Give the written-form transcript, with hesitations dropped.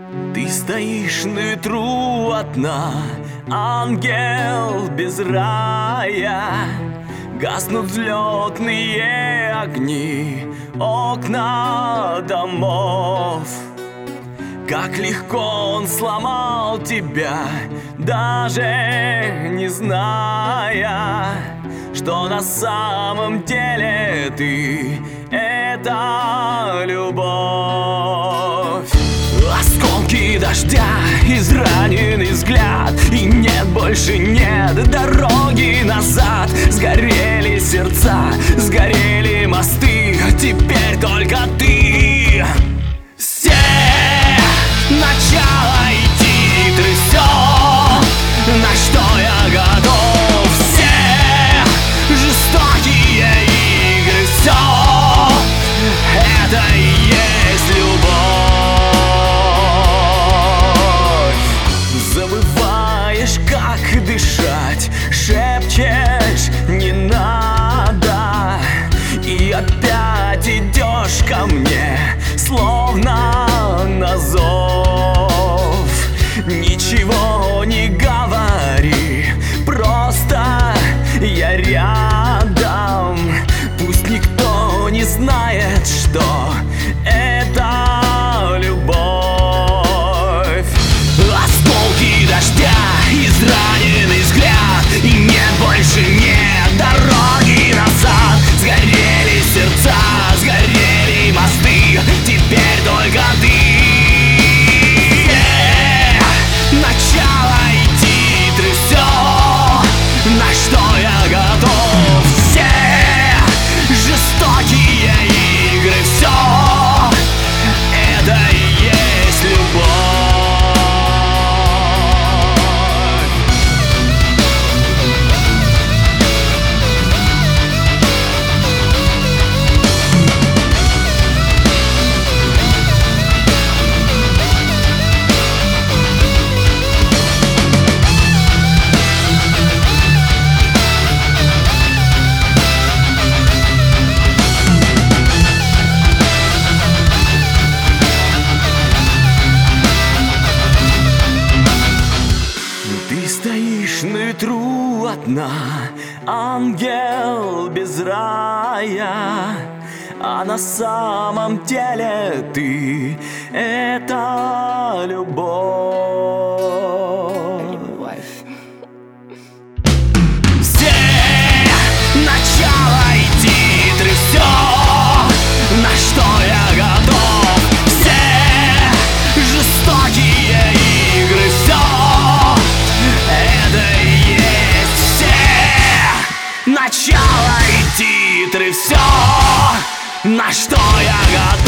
Ты стоишь на ветру одна, ангел без рая. Гаснут взлетные огни, окна домов. Как легко он сломал тебя, даже не зная, что на самом деле ты — это любовь. Осколки дождя, израненный взгляд, и нет, больше нет дороги назад. Сгорели сердца, сгорели мосты, теперь только ты. Все начало и титры, все, на что я готов. Все жестокие игры, все это и есть любовь. Забываешь, как дышать, шепчешь «не надо», и опять идешь ко мне, словно на зов. Ничего не говори, просто я рядом. Пусть никто не знает, что это любовь. Осколки дождя, израненный взгляд, и нет, больше нет дороги назад. Сгорели сердца, сгорели мосты, теперь только ты. Начало и титры, все, на что я готов. Все жестокие игры, все это и есть любовь. Ты стоишь на ветру одна, ангел без рая, а на самом деле ты — это любовь. Все начало и титры, все, на что я готов. Все жестокие игры, все это и есть. Все начало и титры, все, на что я готов.